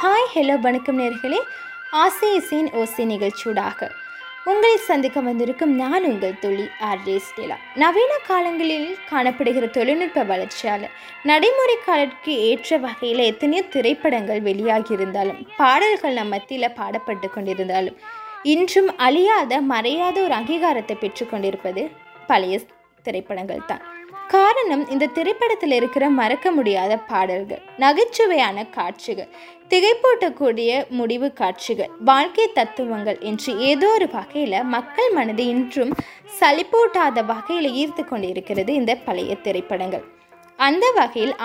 Hi hello வணக்கம் நேர்களே. ஆசை இசையின் ஓசை நிகழ்ச்சியூடாக உங்களை சந்திக்க வந்திருக்கும் நான் உங்கள் தொழில் ஆர்ஜே ஸ்டெலா. நவீன காலங்களில் காணப்படுகிற தொழில்நுட்ப வளர்ச்சியால் நடைமுறை காலத்துக்கு ஏற்ற வகையில் எத்தனையோ திரைப்படங்கள் வெளியாகி இருந்தாலும் பாடல்கள் நம் மத்தியில் பாடப்பட்டு கொண்டிருந்தாலும் இன்றும் அழியாத மறையாத ஒரு அங்கீகாரத்தை பெற்றுக்கொண்டிருப்பது பழைய திரைப்படங்கள் தான். காரணம், இந்த திரைப்படத்தில் இருக்கிற மறக்க முடியாத பாடல்கள், நகைச்சுவையான காட்சிகள், திகைப்பூட்டக்கூடிய முடிவு காட்சிகள், வாழ்க்கை தத்துவங்கள் என்று ஏதோ ஒரு வகையில் மக்கள் மனதை இன்றும் சலிப்பூட்டாத வகையில் ஈர்த்து கொண்டிருக்கிறது இந்த பழைய திரைப்படங்கள். அந்த வகையில்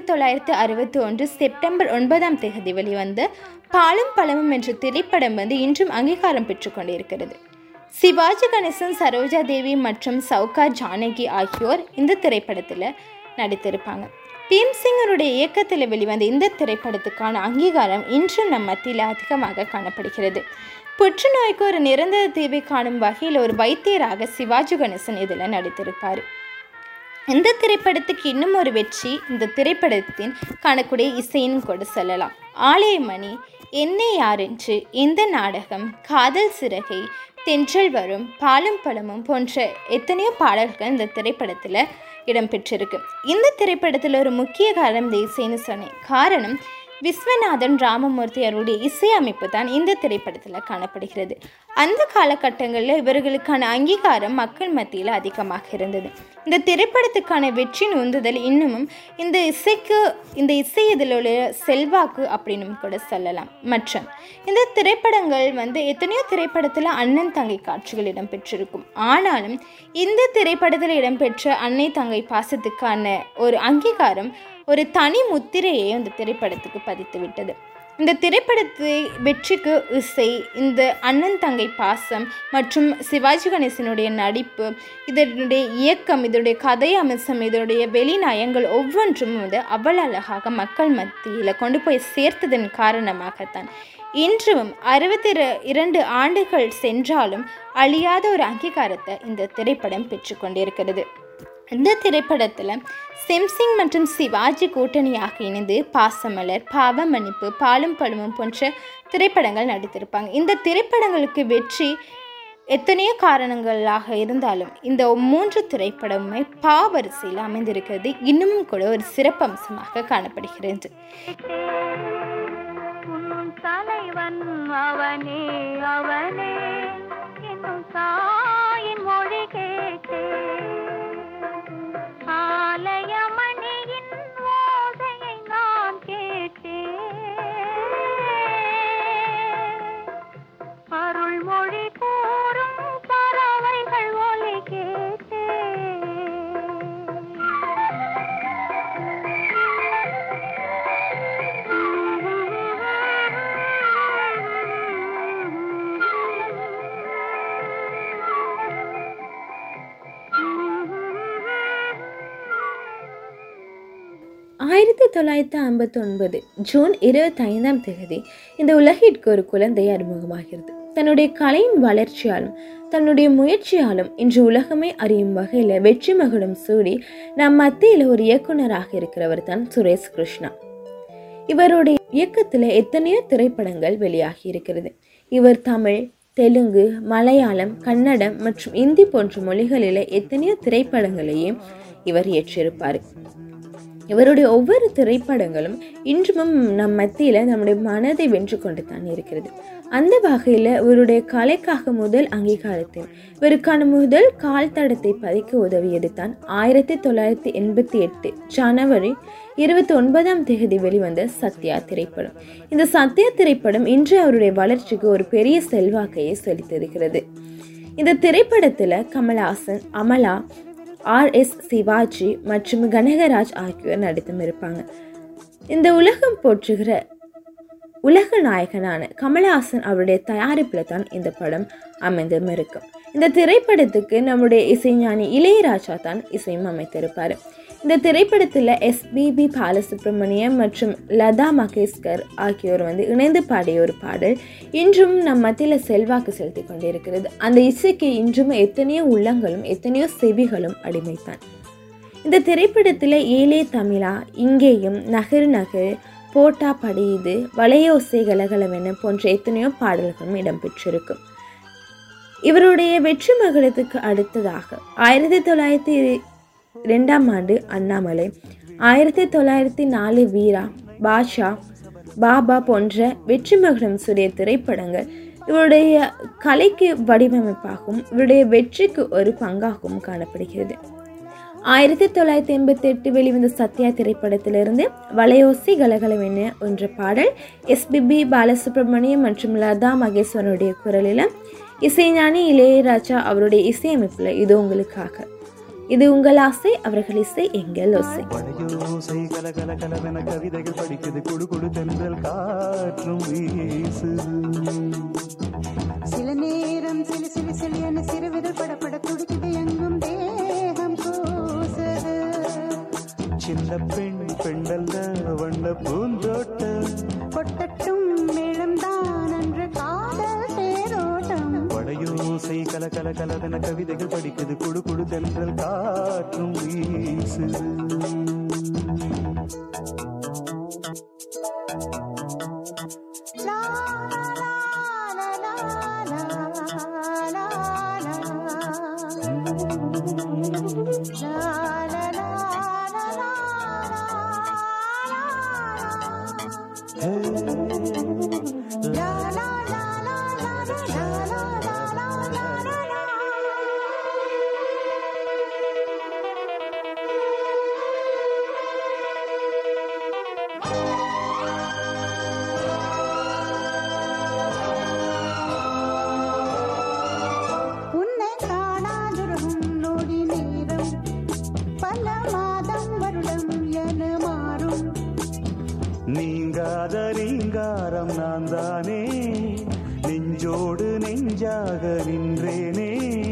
1961 செப்டம்பர் 9 வெளிவந்த பாலும் பழமும் என்ற திரைப்படம் இன்றும் அங்கீகாரம் பெற்றுக்கொண்டிருக்கிறது. சிவாஜி கணேசன், சரோஜா தேவி மற்றும் சவுகா ஜானகி ஆகியோர் இந்த திரைப்படத்தில் நடித்திருப்பாங்க. பீம்சிங்கருடைய இயக்கத்தில் வெளிவந்த இந்த திரைப்படத்துக்கான அங்கீகாரம் இன்றும் நம் மத்தியில் அதிகமாக காணப்படுகிறது. புற்றுநோய்க்கு ஒரு நிரந்தர தீர்வை காணும் வகையில் ஒரு வைத்தியராக சிவாஜி கணேசன் இதில் நடித்திருப்பார். இந்த திரைப்படத்துக்கு இன்னும் ஒரு வெற்றி இந்த திரைப்படத்தின் காணக்கூடிய இசைன்னு கூட சொல்லலாம். ஆலயமணி, என்ன யாரென்று, இந்த நாடகம், காதல் சிறகை, தென்றல் வரும், பாலும் பழமும் போன்ற எத்தனையோ பாடல்கள் இந்த திரைப்படத்தில் இடம்பெற்றிருக்கு. இந்த திரைப்படத்தில் ஒரு முக்கிய காரணம் இந்த இசைன்னு சொன்னேன். காரணம், விஸ்வநாதன் ராமமூர்த்தி அவருடைய இசையமைப்பு தான் இந்த திரைப்படத்தில் காணப்படுகிறது. அந்த காலகட்டங்களில் இவர்களுக்கான அங்கீகாரம் மக்கள் மத்தியில் அதிகமாக இருந்தது. இந்த திரைப்படத்துக்கான வெற்றியின் உந்துதல் இன்னமும் இந்த இசை இதில் உள்ள செல்வாக்கு அப்படின்னு கூட சொல்லலாம். மற்றும் இந்த திரைப்படங்கள் எத்தனையோ திரைப்படத்தில் அண்ணன் தங்கை காட்சிகள் இடம்பெற்றிருக்கும். ஆனாலும் இந்த திரைப்படத்தில் இடம்பெற்ற அன்னை தங்கை பாசத்துக்கான ஒரு அங்கீகாரம், ஒரு தனி முத்திரையை இந்த திரைப்படத்துக்கு பதித்து விட்டது. இந்த திரைப்படத்தை வெற்றிக்கு இசை, இந்த அண்ணன் தங்கை பாசம் மற்றும் சிவாஜி கணேசனுடைய நடிப்பு, இதனுடைய இயக்கம், இதனுடைய கதை அம்சம், இதனுடைய வெளிநயங்கள் ஒவ்வொன்றும் அவ்வளவு அழகாக மக்கள் மத்தியில் கொண்டு போய் சேர்த்ததன் காரணமாகத்தான் இன்றும் 62 ஆண்டுகள் சென்றாலும் அழியாத ஒரு அங்கீகாரத்தை இந்த திரைப்படம் பெற்றுக்கொண்டிருக்கிறது. இந்த திரைப்படத்தில் சிம்சிங் மற்றும் சிவாஜி கூட்டணியாக இணைந்து பாசமலர், பாவமன்னிப்பு, பாலும் பழமும் போன்ற திரைப்படங்கள் நடித்திருப்பாங்க. இந்த திரைப்படங்களுக்கு வெற்றி எத்தனையோ காரணங்களாக இருந்தாலும் இந்த 3 திரைப்படமுமே பாவரிசையில் அமைந்திருக்கிறது இன்னமும் கூட ஒரு சிறப்பம்சமாக காணப்படுகிறது. தலைவன் அவனே அவனே என்னும் தாயின் மொழி கேட்டே, ஆலயமணியின் ஓசையை நான் கேட்டேன், அருள்மொழி கூறும் பறவைகள் ஒலி கேட்டேன். ஜூன் 25 இந்த உலகிற்கு ஒரு குழந்தை அறிமுகமாகிறது. தன்னுடைய கலையின் வளர்ச்சியாலும் தன்னுடைய முயற்சியாலும் இன்று உலகமே அறியும் வகையில் வெற்றி மகுடம் சூடி நம் மத்தியில் ஒரு இயக்குனராக இருக்கிறவர் தான் சுரேஷ் கிருஷ்ணா. இவருடைய இயக்கத்தில் எத்தனையோ திரைப்படங்கள் வெளியாகி இருக்கிறது. இவர் தமிழ், தெலுங்கு, மலையாளம், கன்னடம் மற்றும் இந்தி போன்ற மொழிகளில் எத்தனையோ திரைப்படங்களையும் இவர் இயற்றியிருப்பார். இவருடைய ஒவ்வொரு திரைப்படங்களும் இன்றும் நம் மத்தியில் நம்முடைய மனதை வென்று கொண்டு தான் இருக்கிறது. அந்த வகையில் இவருடைய கலைக்காக முதல் அங்கீகாரத்தை, இவருக்கான முதல் கால் தடத்தை பதிக்க உதவியது தான் 1988 ஜனவரி 29 வெளிவந்த சத்யா திரைப்படம். இந்த சத்யா திரைப்படம் இன்று அவருடைய வளர்ச்சிக்கு ஒரு பெரிய செல்வாக்கையை செலுத்தியிருக்கிறது. இந்த திரைப்படத்தில் கமல்ஹாசன், அமலா, RS சிவாஜி மற்றும் கனகராஜ் ஆகியோர் நடித்தும் இருப்பாங்க. இந்த உலகம் போற்றுகிற உலக நாயகனான கமல்ஹாசன் அவருடைய தயாரிப்பில் தான் இந்த படம் அமைந்தும் இருக்கும். இந்த திரைப்படத்துக்கு நம்முடைய இசைஞானி இளையராஜா தான் இசையும் அமைத்திருப்பார். இந்த திரைப்படத்தில் SPB பாலசுப்ரமணியம் மற்றும் லதா மங்கேஷ்கர் ஆகியோர் இணைந்து பாடிய ஒரு பாடல் இன்றும் நம் மத்தியில் செல்வாக்கு செலுத்தி கொண்டிருக்கிறது. அந்த இசைக்கு இன்றும் எத்தனையோ உள்ளங்களும் எத்தனையோ செவிகளும் அடிமைத்தான். இந்த திரைப்படத்தில் ஏலே தமிழா, இங்கேயும், நகர் நகர், போட்டா படியுது, வளையோசை கலகலவென போன்ற எத்தனையோ பாடல்களும் இடம்பெற்றிருக்கும். இவருடைய வெற்றி மகுடத்துக்கு அடுத்ததாக 1902 அண்ணாமலை, 1904 வீரா, பாஷா, பாபா போன்ற வெற்றி மகுடம் சூரிய திரைப்படங்கள் இவருடைய கலைக்கு வடிவமைப்பாகவும் இவருடைய வெற்றிக்கு ஒரு பங்காகவும் காணப்படுகிறது. 1988 வெளிவந்த சத்யா திரைப்படத்திலிருந்து வளையோசி கலகலவென என்ற பாடல் எஸ்பிபி பாலசுப்ரமணியம் மற்றும் லதா மகேஸ்வரனுடைய குரலில், இசைஞானி இளையராஜா அவருடைய இசையமைப்பில் இது உங்களுக்காக. இது உங்கள் ஆசை, அவர்கள் இசை எங்கள் ஓசை. கவிதைகள் படிக்குது, குடு குடு தென்றல் காற்றும் வீசுது. சில நேரம் சிலு சிலு சிலியன சிறுவிரல் படப்பட துடிக்குது, எங்கும் தேகம் கூசுது. சின்ன பெண் பெண்டல்ல வண்ண பூந்தோட்டம், கொட்டட்டும் மேளம்தான் அன்று காதல் தேரோட்டம். வளையோசை கல கல கலவென கவிதைகள் படிக்குது, குடு குடு தென்றல் காற்றும் வீசுது. நீங்காத ரீங்காரம் நான் தானே, நெஞ்சோடு நெஞ்சாக நின்றேனே.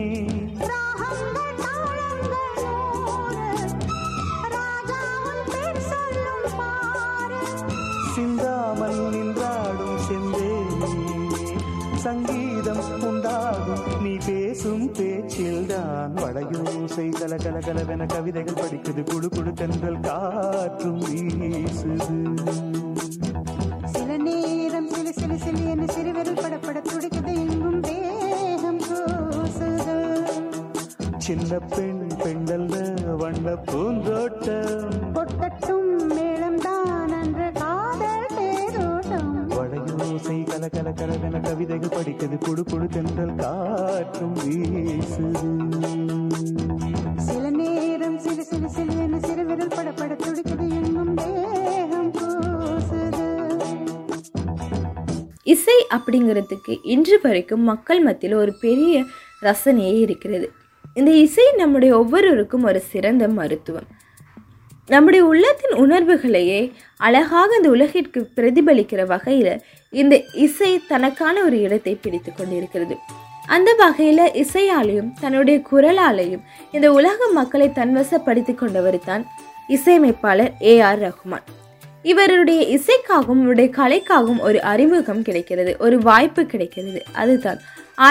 சிந்தாமல் நின்றாடும் செந்தேனே, சங்கீதம் உண்டாகும் நீ பேசும் பேச்சில்தான். வளையோசை கல கல கலவென கவிதைகள் படிக்குது, குடு குடு தென்றல் காற்றும் வீசுது. சில நேரம் சிலு சிலு சிலு என சிறுவிரல் படப்பட துடிக்குது, எங்கும் தேகம் கூசுது. சின்ன பெண் பெண்டல்ல வண்ண பூந்தோட்டம், கொட்டட்டும் மேளம்தான் அன்று காதல் தேரோட்டம். வளையோசை கல கல கலவென கவிதைகள் படிக்குது, குடு குடு தென்றல் காற்றும் வீசுது. சில நேரம் சிலு சிலு சிலு என சிறுவிரல் படப்பட துடிக்குது, எங்கும் தேகம் கூசுது. இசை அப்படிங்கிறதுக்கு இன்று வரைக்கும் மக்கள் மத்தியில் ஒரு பெரிய ரசனையே இருக்கிறது. இந்த இசை நம்முடைய ஒவ்வொருவருக்கும் ஒரு சிறந்த மருத்துவம். நம்முடைய உள்ளத்தின் உணர்வுகளையே அழகாக இந்த உலகிற்கு பிரதிபலிக்கிற வகையில் இந்த இசை தனக்கான ஒரு இடத்தை பிடித்து கொண்டிருக்கிறது. அந்த வகையில் இசையாலையும் தன்னுடைய குரலாலையும் இந்த உலக மக்களை தன்வசப்படுத்தி கொண்டவர் தான் இசையமைப்பாளர் ஏஆர் ரஹ்மான். இவருடைய இசைக்காகவும் இவருடைய கலைக்காகவும் ஒரு அறிமுகம் கிடைக்கிறது, ஒரு வாய்ப்பு கிடைக்கிறது. அதுதான்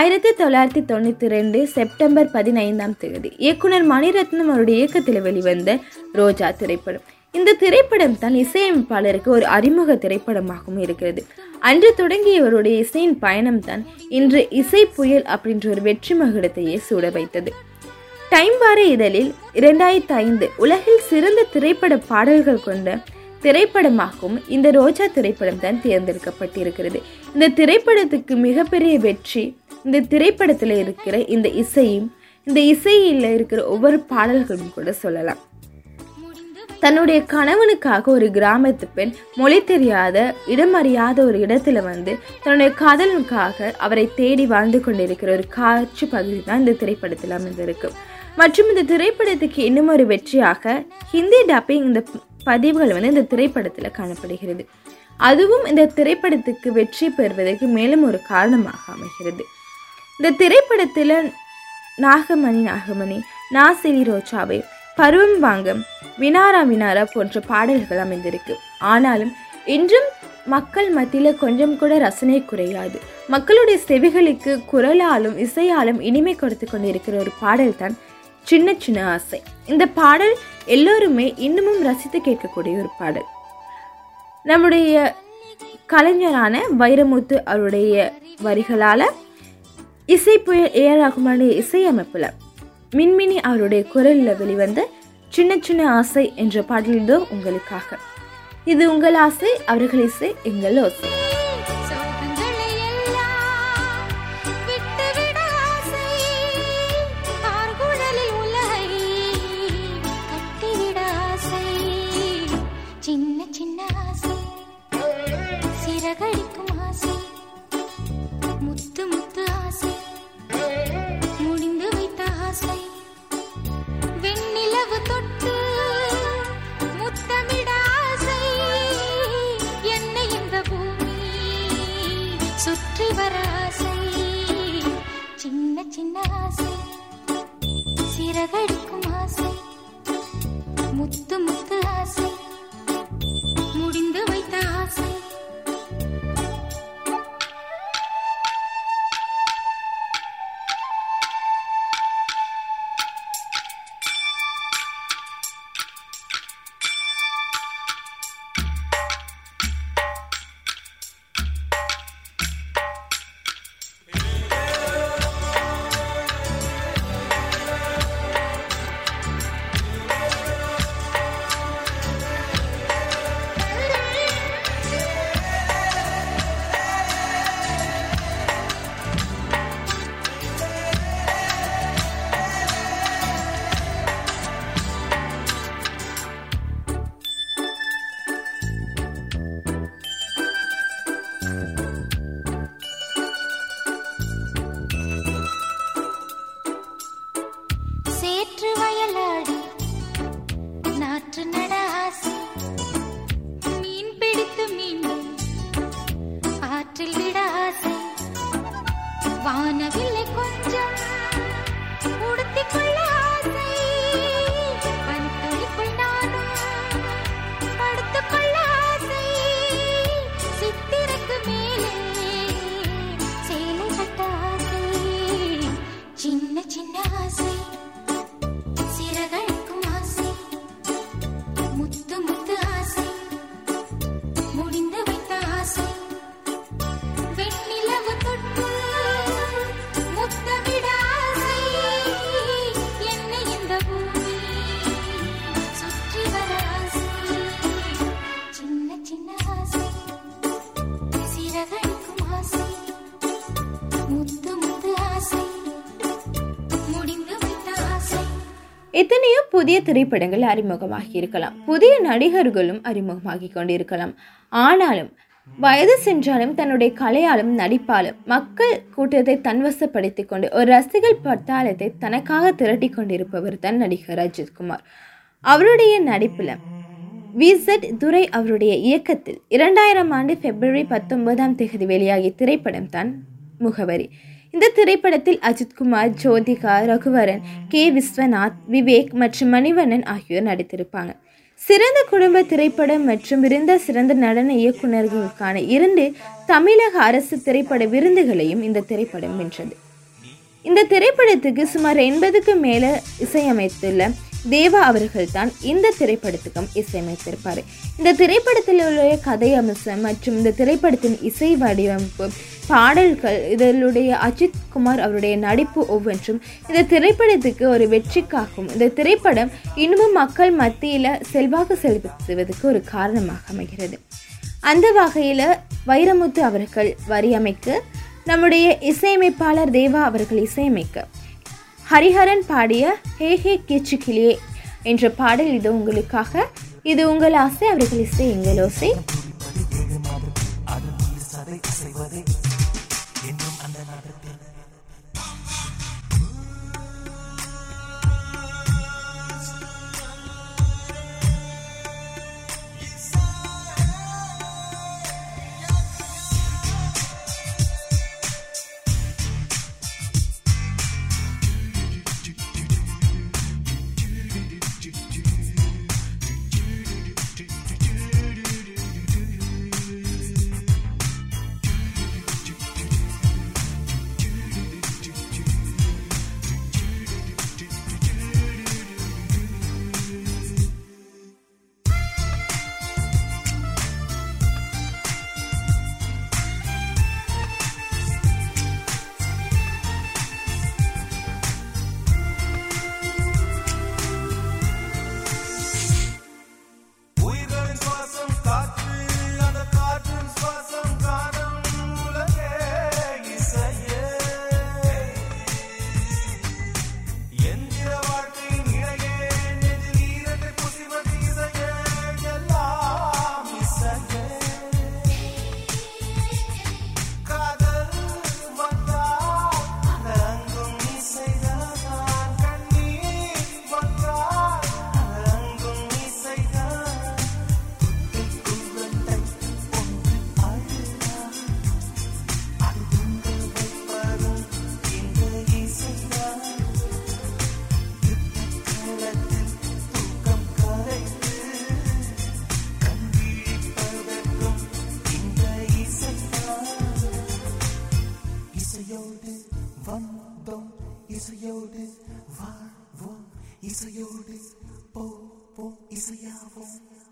1992 செப்டம்பர் 15 இயக்குனர் மணிரத்னம் அவருடைய இயக்கத்தில் வெளிவந்த ரோஜா திரைப்படம். இந்த திரைப்படம் தான் இசையமைப்பாளருக்கு ஒரு அறிமுக திரைப்படமாகவும் இருக்கிறது. அன்று தொடங்கிய இவருடைய இசையின் பயணம் தான் இன்று இசை புயல் அப்படின்ற ஒரு வெற்றி மகுடத்தையே சூட வைத்தது. டைம் வார இதழில் 2005 உலகில் சிறந்த திரைப்பட பாடல்கள் கொண்ட திரைப்படமாகவும் இந்த ரோஜா திரைப்படம் தான் தேர்ந்தெடுக்கப்பட்டிருக்கிறது. இந்த திரைப்படத்துக்கு மிகப்பெரிய வெற்றி இந்த திரைப்படத்தில் இருக்கிற இந்த இசையும், இந்த இசையில் இருக்கிற ஒவ்வொரு பாடல்களும் கூட சொல்லலாம். தன்னுடைய கணவனுக்காக ஒரு கிராமத்து பெண் மொழி தெரியாத இடமறியாத ஒரு இடத்துல தன்னுடைய காதலனுக்காக அவரை தேடி வாழ்ந்து கொண்டிருக்கிற ஒரு காட்சி பகுதி தான் இந்த திரைப்படத்தில் அமைந்திருக்கு. மற்றும் இந்த திரைப்படத்துக்கு இன்னும் ஒரு வெற்றியாக ஹிந்தி டப்பிங் இந்த பதிவுகள் இந்த திரைப்படத்தில் காணப்படுகிறது. அதுவும் இந்த திரைப்படத்துக்கு வெற்றி பெறுவதற்கு மேலும் ஒரு காரணமாக அமைகிறது. இந்த திரைப்படத்தில் நாகமணி, நாசிலி ரோச்சாவே, பருவம் வாங்கம், வினாரா வினாரா போன்ற பாடல்கள் அமைந்திருக்கு. ஆனாலும் இன்றும் மக்கள் மத்தியில் கொஞ்சம் கூட ரசனை குறையாது. மக்களுடைய செவிகளுக்கு குரலாலும் இசையாலும் இனிமை கொடுத்து கொண்டிருக்கிற ஒரு பாடல் தான் சின்ன சின்ன ஆசை. இந்த பாடல் எல்லோருமே இன்னமும் ரசித்து கேட்கக்கூடிய ஒரு பாடல். நம்முடைய கலைஞரான வைரமுத்து அவருடைய வரிகளால் இசைப்புயல் ஏஆர் ரஹ்மானுடைய இசையமைப்பில் மின்மினி அவருடைய குரலில் வெளிவந்த சின்ன சின்ன ஆசை என்ற பாடலில் உங்களுக்காக. இது உங்கள் ஆசை, அவர்கள் இசை, எங்கள் ஓசை. சின்ன சின்ன ஆசை, சிறகடிக்கும் ஆசை, முத்து முத்து ஆசை, முடிந்து வைத்த ஆசை, வெண்ணிலவு தொட்டு முத்தமிட ஆசை, என்னை இந்த பூமி சுற்றி வர ஆசை. சின்ன சின்ன ஆசை, சிறகடிக்கும் ஆசை, முத்து முத்து ஆசை, முடிந்து வைத்த ஆசை. சேற்று வயலாடி நாற்று நட ஆசை, மீன் பிடித்து மீண்டும் ஆற்றில் விட ஆசை, வானவில்லை கொஞ்சம் உடுத்திக் கொள்ள ஆசை, பனித்துளிக்குள் நானும் படுத்துக் கொள்ள ஆசை, சித்திரக்கு மேலே சேலை கட்ட ஆசை. சின்ன சின்ன ஆசை, சிறகடிக்கும் ஆசை, முத்து முத்து ஆசை, முடிந்து வைத்த ஆசை, வெண்ணிலவு தொட்டு முத்தமிட ஆசை, என்னை இந்த பூமி சுற்றி வர ஆசை. சின்ன சின்ன ஆசை, சிறகடிக்கும் ஆசை, முத்து முத்து ஆசை, முடிந்து வைத்த ஆசை. எத்தனையோ புதிய திரைப்படங்கள் அறிமுகமாகி இருக்கலாம், புதிய நடிகர்களும் அறிமுகமாகி கொண்டிருக்கலாம். ஆனாலும் வயது சென்றாலும் தன்னுடைய கலையாலும் நடிப்பாலும் மக்கள் கூட்டத்தை தன்வசப்படுத்திக் கொண்டு ஒரு ரசிகர் பட்டாளத்தை தனக்காக திரட்டி கொண்டிருப்பவர் தான் நடிகர் அஜித்குமார். அவருடைய நடிப்பில் விசட் துரை அவருடைய இயக்கத்தில் 2000 ஆண்டு February 19 வெளியாகிய திரைப்படம் தான் முகவரி. இந்த திரைப்படத்தில் அஜித்குமார், ஜோதிகா, ரகுவரன், கே. விஸ்வநாத், விவேக் மற்றும் மணிவண்ணன் ஆகியோர் நடித்திருப்பாங்க. சிறந்த குடும்ப திரைப்படம் மற்றும் சிறந்த நடன இயக்குநர்களுக்கான 2 தமிழக அரசு திரைப்பட விருதுகளையும் இந்த திரைப்படம் வென்றது. இந்த திரைப்படத்துக்கு சுமார் 80க்கு மேலே இசையமைத்துள்ள தேவா அவர்கள் தான் இந்த திரைப்படத்துக்கும் இசையமைத்திருப்பார். இந்த திரைப்படத்தில் உள்ள கதை அம்சம் மற்றும் இந்த திரைப்படத்தின் இசை வடிவமைப்பு, பாடல்கள், இதனுடைய அஜித்குமார் அவருடைய நடிப்பு ஒவ்வொன்றும் இந்த திரைப்படத்துக்கு ஒரு வெற்றிக்காகவும் இந்த திரைப்படம் இன்னமும் மக்கள் மத்தியில் செல்வாக்கு செலுத்துவதற்கு ஒரு காரணமாக அமைகிறது. அந்த வகையில் வைரமுத்து அவர்கள் வரியமைக்க, நம்முடைய இசையமைப்பாளர் தேவா அவர்கள் இசையமைக்க, ஹரிஹரன் பாடிய ஹே ஹே கிச்சு கிளியே என்ற பாடல் இது உங்களுக்காக. இது உங்கள் ஆசை, அவர்கள் இசை, எங்கள் ஓசை. இசையோடு போ போ இசையாவோம்.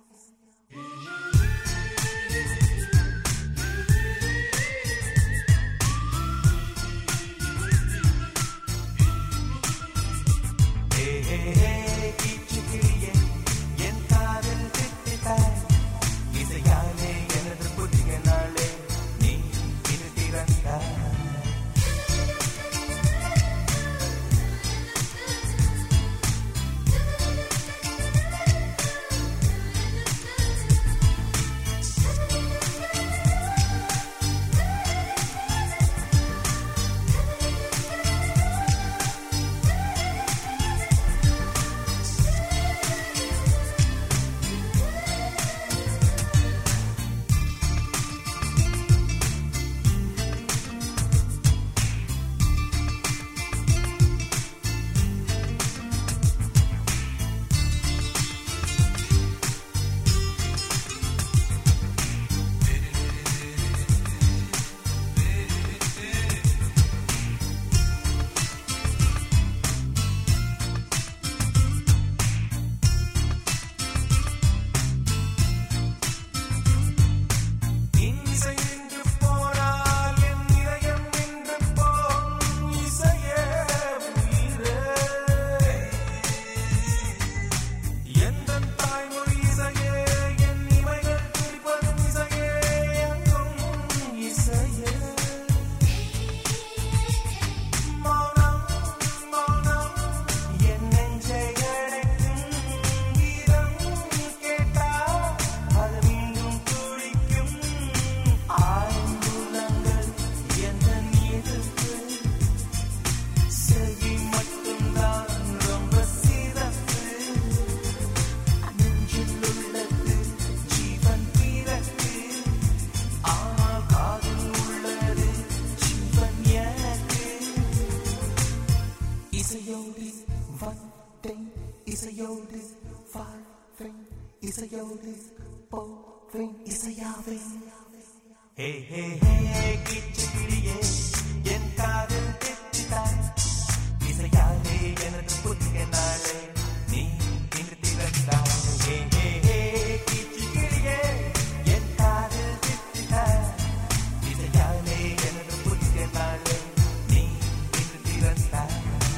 இசையோடு வாழ்வேன், இசையோடு போவேன், இசையாவேன். ஹே ஹே ஹே கிச்சு கிளியே என் காதல் தெற்றித்தாய், இசையாலே எனது புதிய நாளே நீ இன்று திறந்தாய். ஹே ஹே ஹே கிச்சு கிளியே என் காதல் தெற்றித்தாய், இசையாலே எனது புதிய நாளே நீ இன்று திறந்தாய்.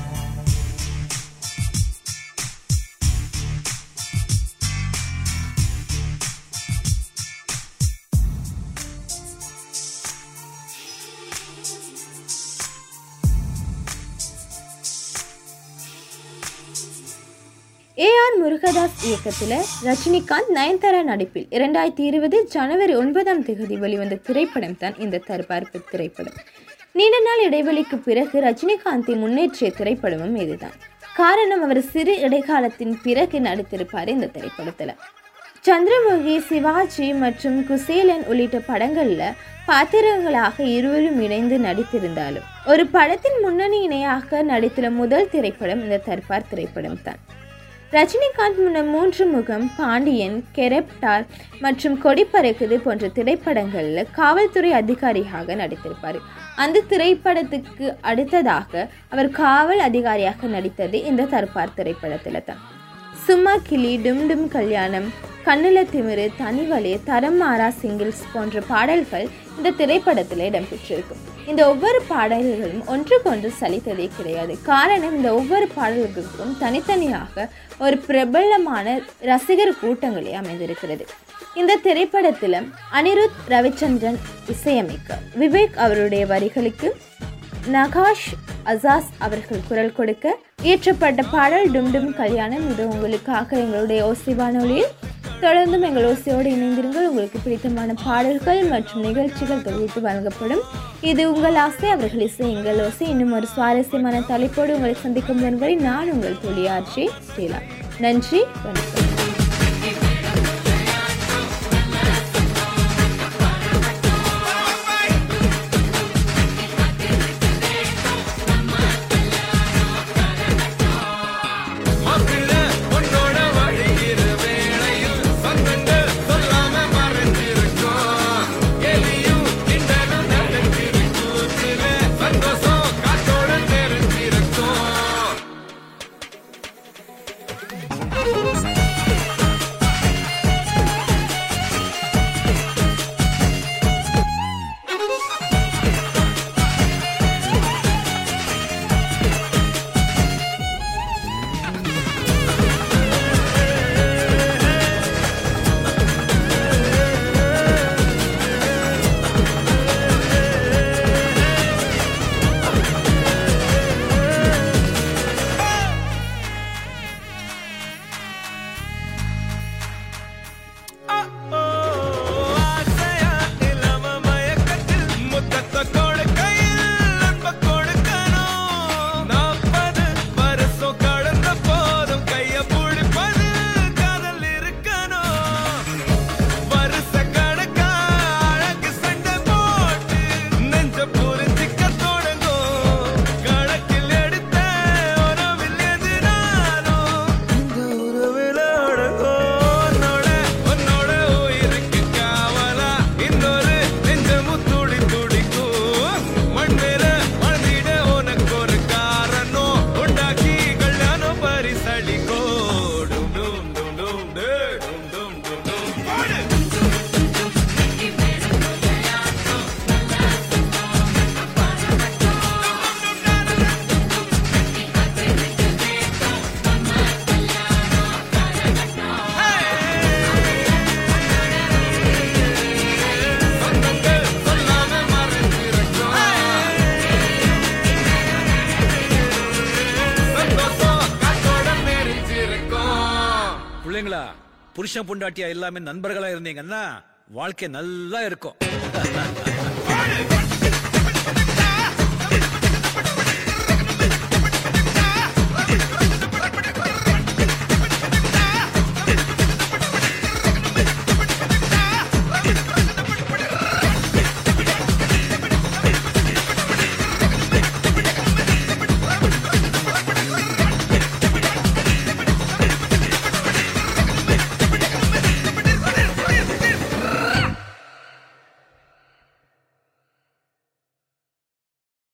ஏஆர் முருகதாஸ் இயக்கத்தில் ரஜினிகாந்த் நயன்தாரா நடிப்பில் 2020 ஜனவரி 9 வெளிவந்த திரைப்படம் தான் இந்த தற்பார்ப்பு திரைப்படம். நீண்ட நாள் இடைவெளிக்கு பிறகு ரஜினிகாந்தை முன்னேற்றிய திரைப்படமும் இதுதான். காரணம், அவர் சிறு இடைக்காலத்தின் பிறகு நடித்திருப்பார் இந்த திரைப்படத்தில். சந்திரமுகி, சிவாஜி மற்றும் குசேலன் உள்ளிட்ட படங்களில் பாத்திரங்களாக இருவரும் இணைந்து நடித்திருந்தாலும் ஒரு படத்தின் முன்னணி இணையாக நடித்துள்ள முதல் திரைப்படம் இந்த தர்பார் திரைப்படம் தான். ரஜினிகாந்த் முன்ன 3 முகம், பாண்டியன், கெரப்டார் மற்றும் கொடிப்பறக்குது போன்ற திரைப்படங்களில் காவல்துறை அதிகாரியாக நடித்திருப்பார். அந்த திரைப்படத்துக்கு அடுத்ததாக அவர் காவல் அதிகாரியாக நடித்தது இந்த தர்பார் திரைப்படத்தில் தான். சும்மா கிளி, டும் டும் கல்யாணம், கண்ணுல திமிரு, தனிவலே, தரம் மாறா சிங்கிள்ஸ் போன்ற பாடல்கள் இந்த திரைப்படத்தில் இடம்பெற்றிருக்கும். இந்த ஒவ்வொரு பாடல்களும் ஒன்றுக்கொன்று சலித்ததே கிடையாது. காரணம், இந்த ஒவ்வொரு பாடல்களுக்கும் தனித்தனியாக ஒரு பிரபலமான ரசிகர் கூட்டங்களே அமைந்திருக்கிறது. இந்த திரைப்படத்தில் அனிருத் ரவிச்சந்திரன் இசையமைக்க, விவேக் அவருடைய வரிகளுக்கு நகாஷ் அசாஸ் அவர்கள் குரல் கொடுக்க இயற்றப்பட்ட பாடல் டும் டும் கல்யாணம். இது உங்களுக்காக எங்களுடைய ஓசை வானொலியில். தொடர்ந்தும் எங்கள் ஓசையோடு இணைந்திருங்கள். உங்களுக்கு பிடித்தமான பாடல்கள் மற்றும் நிகழ்ச்சிகள் தொகுத்து வழங்கப்படும். இது உங்கள் ஆசை, அவர்கள் இசை எங்கள் ஓசை. இன்னும் ஒரு சுவாரஸ்யமான தலைப்போடு உங்களை சந்திக்கும் வரை நான் உங்கள் தொழியாட்சி ஸ்ரீலா. நன்றி, வணக்கம். புருஷன் பொண்டாட்டியா எல்லாமே நண்பர்களா இருந்தீங்கன்னா வாழ்க்கை நல்லா இருக்கும்.